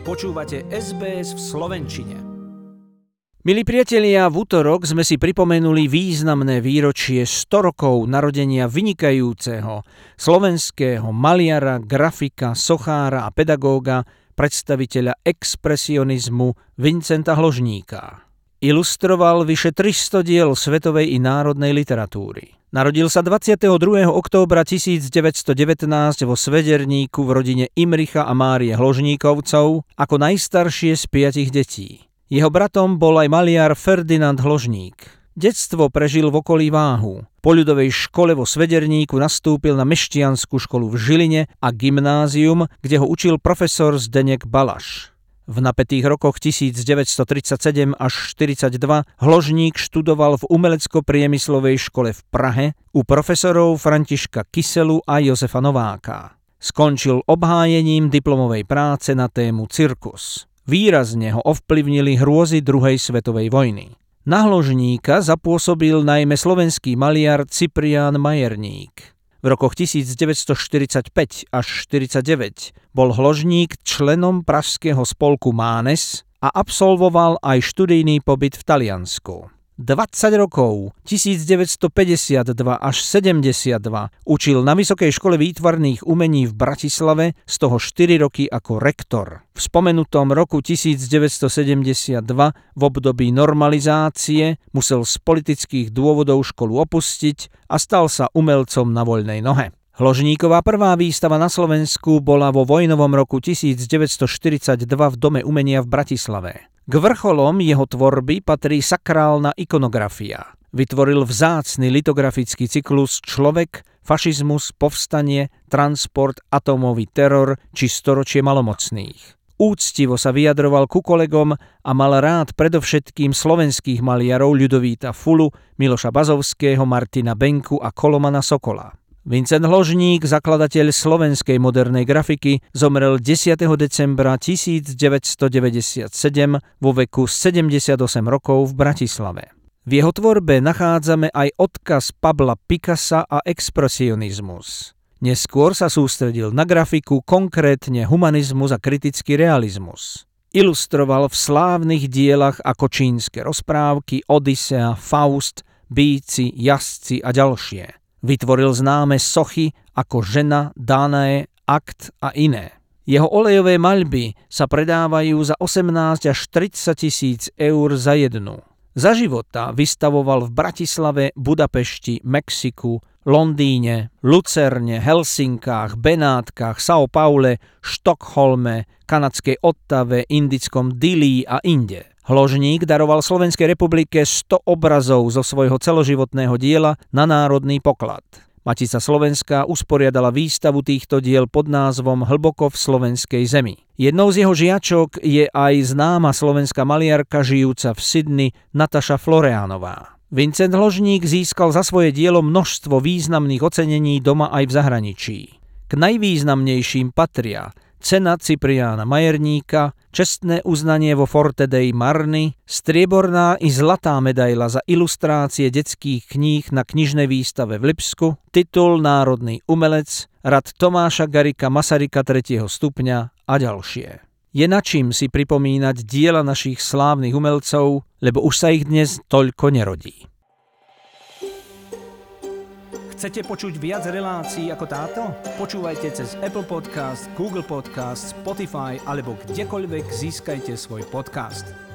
Počúvate SBS v slovenčine. Milí priatelia, v utorok sme si pripomenuli významné výročie 100 rokov narodenia vynikajúceho slovenského maliara, grafika, sochára a pedagóga, predstaviteľa expresionizmu Vincenta Hložníka. Ilustroval vyše 300 diel svetovej i národnej literatúry. Narodil sa 22. októbra 1919 vo Svederníku v rodine Imricha a Márie Hložníkovcov ako najstaršie z 5 detí. Jeho bratom bol aj maliar Ferdinand Hložník. Detstvo prežil v okolí Váhu. Po ľudovej škole vo Svederníku nastúpil na mešťanskú školu v Žiline a gymnázium, kde ho učil profesor Zdeněk Balaš. V napätých rokoch 1937 až 1942 Hložník študoval v umelecko-priemyslovej škole v Prahe u profesorov Františka Kyselu a Josefa Nováka. Skončil obhájením diplomovej práce na tému cirkus. Výrazne ho ovplyvnili hrôzy druhej svetovej vojny. Na Hložníka zapôsobil najmä slovenský maliar Ciprián Majerník. V rokoch 1945 až 1949 bol Hložník členom pražského spolku Mánes a absolvoval aj študijný pobyt v Taliansku. 20 rokov, 1952 až 72, učil na Vysokej škole výtvarných umení v Bratislave, z toho 4 roky ako rektor. V spomenutom roku 1972 v období normalizácie musel z politických dôvodov školu opustiť a stal sa umelcom na voľnej nohe. Hložníková prvá výstava na Slovensku bola vo vojnovom roku 1942 v Dome umenia v Bratislave. K vrcholom jeho tvorby patrí sakrálna ikonografia. Vytvoril vzácny litografický cyklus Človek, fašizmus, povstanie, transport, atómový teror či storočie malomocných. Úctivo sa vyjadroval ku kolegom a mal rád predovšetkým slovenských maliarov Ľudovíta Fulu, Miloša Bazovského, Martina Benku a Kolomana Sokola. Vincent Hložník, zakladateľ slovenskej modernej grafiky, zomrel 10. decembra 1997 vo veku 78 rokov v Bratislave. V jeho tvorbe nachádzame aj odkaz Pabla Picassa a expresionizmus. Neskôr sa sústredil na grafiku, konkrétne humanizmus a kritický realizmus. Ilustroval v slávnych dielach ako Čínske rozprávky, Odysea, Faust, Bíci, Jazdci a ďalšie. Vytvoril známe sochy ako Žena, Danae, Akt a iné. Jeho olejové maľby sa predávajú za 18 až 30 000 eur za jednu. Za života vystavoval v Bratislave, Budapešti, Mexiku, Londýne, Lucerne, Helsinkách, Benátkach, São Paule, Štokholme, kanadskej Ottave, indickom Dillí a inde. Hložník daroval Slovenskej republike 100 obrazov zo svojho celoživotného diela na národný poklad. Matica Slovenská usporiadala výstavu týchto diel pod názvom Hlboko v slovenskej zemi. Jednou z jeho žiačok je aj známa slovenská maliarka žijúca v Sydney Nataša Floreánová. Vincent Hložník získal za svoje dielo množstvo významných ocenení doma aj v zahraničí. K najvýznamnejším patria cena Cipriána Majerníka, čestné uznanie vo Forte dei Marni, strieborná i zlatá medaila za ilustrácie detských kníh na knižnej výstave v Lipsku, titul Národný umelec, rad Tomáša Garrigua Masaryka 3. stupňa a ďalšie. Je na čím si pripomínať diela našich slávnych umelcov, lebo už sa ich dnes toľko nerodí. Chcete počuť viac relácií ako táto? Počúvajte cez Apple Podcast, Google Podcast, Spotify alebo kdekoľvek získajte svoj podcast.